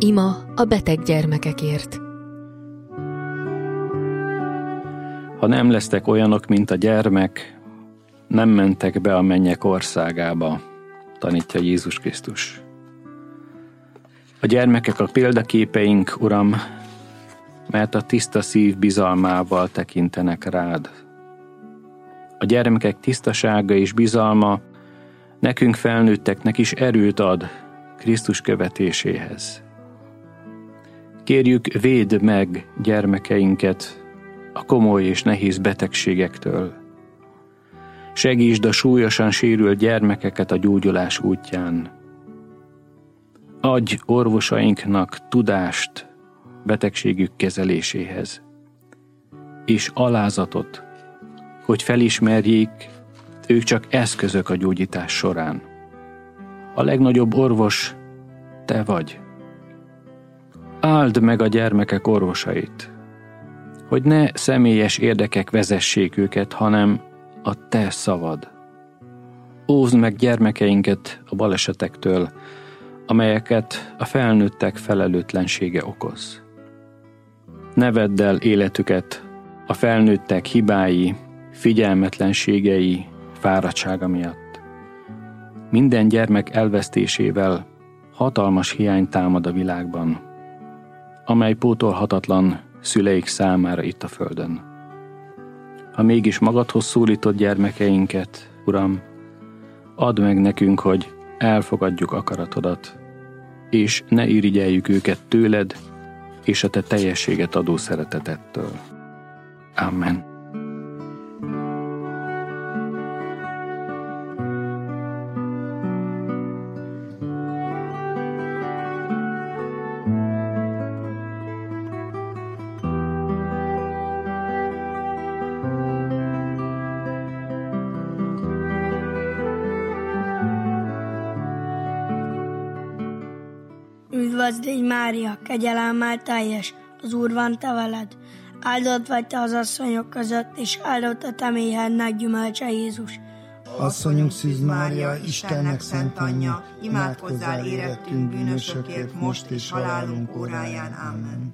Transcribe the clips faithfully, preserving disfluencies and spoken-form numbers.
Ima a beteg gyermekekért. Ha nem lesztek olyanok, mint a gyermek, nem mentek be a mennyek országába, tanítja Jézus Krisztus. A gyermekek a példaképeink, Uram, mert a tiszta szív bizalmával tekintenek rád. A gyermekek tisztasága és bizalma nekünk felnőtteknek is erőt ad Krisztus követéséhez. Kérjük, védd meg gyermekeinket a komoly és nehéz betegségektől. Segítsd a súlyosan sérült gyermekeket a gyógyulás útján. Adj orvosainknak tudást betegségük kezeléséhez, és alázatot, hogy felismerjék, ők csak eszközök a gyógyítás során. A legnagyobb orvos te vagy. Áld meg a gyermekek orvosait, hogy ne személyes érdekek vezessék őket, hanem a te szavad. Óvd meg gyermekeinket a balesetektől, amelyeket a felnőttek felelőtlensége okoz. Ne vedd el életüket a felnőttek hibái, figyelmetlenségei, fáradtsága miatt. Minden gyermek elvesztésével hatalmas hiány támad a világban, amely pótolhatatlan szüleik számára itt a földön. Ha mégis magadhoz szólítod gyermekeinket, Uram, add meg nekünk, hogy elfogadjuk akaratodat, és ne irigyeljük őket tőled és a te teljességet adó szeretetettől. Amen. Üdvözl légy, Mária, kegyelemmel teljes, az Úr van te veled. Áldott vagy te az asszonyok között, és áldott a te méhednek gyümölcse, Jézus. Asszonyunk Szűz Mária, Istennek szent anyja, imádkozzál érettünk bűnösökért, most és halálunk óráján. Amen.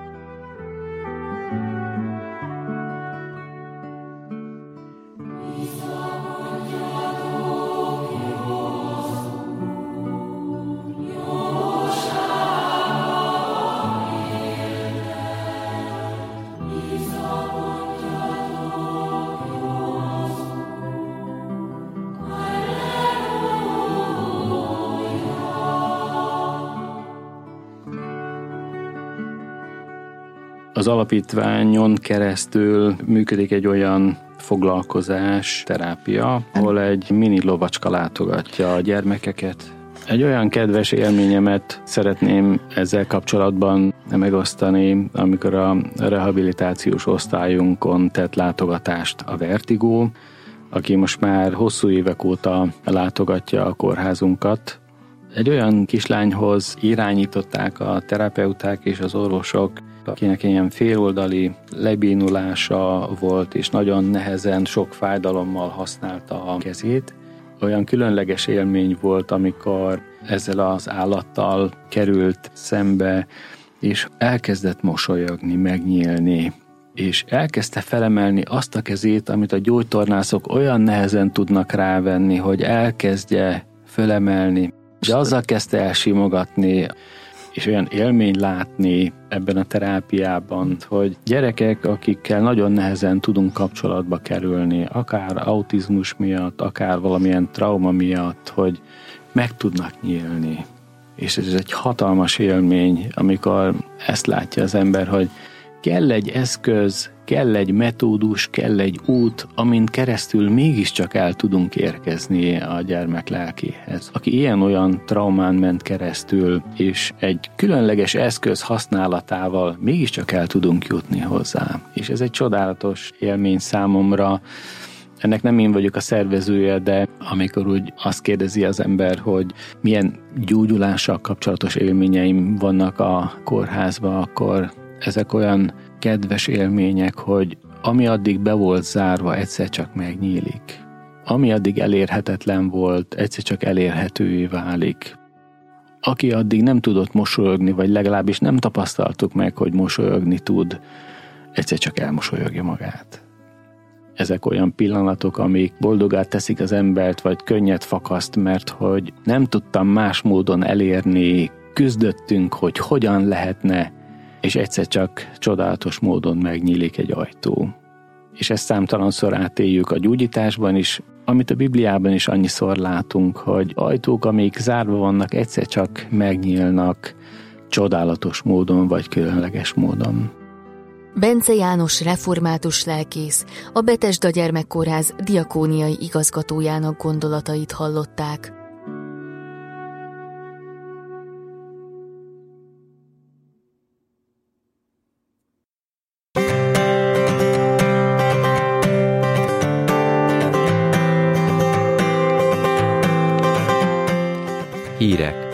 Az alapítványon keresztül működik egy olyan foglalkozás, terápia, ahol egy mini lovacska látogatja a gyermekeket. Egy olyan kedves élményemet szeretném ezzel kapcsolatban megosztani, amikor a rehabilitációs osztályunkon tett látogatást a Vertigo, aki most már hosszú évek óta látogatja a kórházunkat. Egy olyan kislányhoz irányították a terapeuták és az orvosok, akinek ilyen féloldali lebénulása volt, és nagyon nehezen, sok fájdalommal használta a kezét. Olyan különleges élmény volt, amikor ezzel az állattal került szembe, és elkezdett mosolyogni, megnyílni, és elkezdte felemelni azt a kezét, amit a gyógytornászok olyan nehezen tudnak rávenni, hogy elkezdje fölemelni. De azzal kezdte el simogatni, és olyan élmény látni ebben a terápiában, hogy gyerekek, akikkel nagyon nehezen tudunk kapcsolatba kerülni, akár autizmus miatt, akár valamilyen trauma miatt, hogy meg tudnak nyílni. És ez egy hatalmas élmény, amikor ezt látja az ember, hogy kell egy eszköz, kell egy metódus, kell egy út, amin keresztül mégiscsak el tudunk érkezni a gyermek lelkéhez. Aki ilyen-olyan traumán ment keresztül, és egy különleges eszköz használatával mégiscsak el tudunk jutni hozzá. És ez egy csodálatos élmény számomra. Ennek nem én vagyok a szervezője, de amikor úgy azt kérdezi az ember, hogy milyen gyógyulással kapcsolatos élményeim vannak a kórházban, akkor ezek olyan kedves élmények, hogy ami addig be volt zárva, egyszer csak megnyílik. Ami addig elérhetetlen volt, egyszer csak elérhetővé válik. aki addig nem tudott mosolyogni, vagy legalábbis nem tapasztaltuk meg, hogy mosolyogni tud, egyszer csak elmosolyogja magát. Ezek olyan pillanatok, amik boldogát teszik az embert, vagy könnyet fakaszt, mert hogy nem tudtam más módon elérni, küzdöttünk, hogy hogyan lehetne, és egyszer csak csodálatos módon megnyílik egy ajtó. És ezt számtalanszor átéljük a gyógyításban is, amit a Bibliában is annyiszor látunk, hogy ajtók, amik zárva vannak, egyszer csak megnyílnak csodálatos módon, vagy különleges módon. Bence János református lelkész, a Betesda Gyermekkórház diakóniai igazgatójának gondolatait hallották. Hírek.